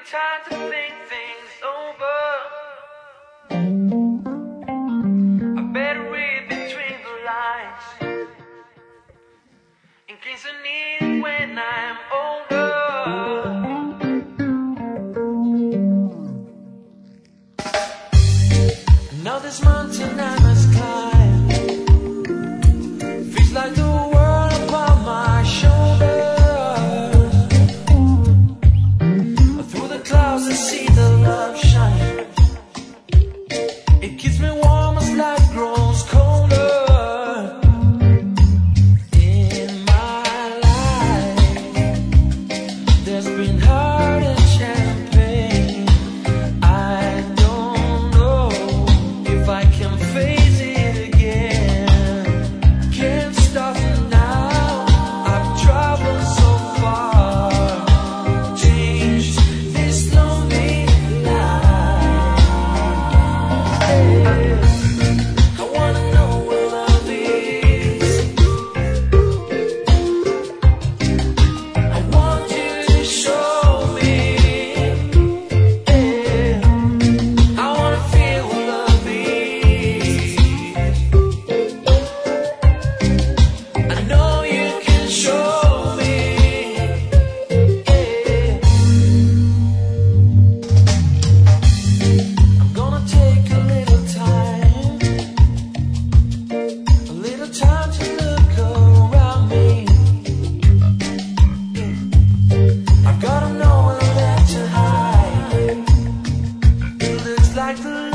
time to think things over. I better read between the lines in case I need it when I'm older. Now this mountain I must climb feels like the world upon my shoulders. Through the clouds I see the love shine. It keeps me warm as life grows colder. In my life there's been heart and champagne. I don't know if I can face it again. Can't stop now, I've traveled so far, changed this lonely life. I wanna know what love is. I want you to show me. I wanna feel what love is. I know you can show me. I'm gonna take a little time to look around me. I've gotta know what left to hide. It looks like the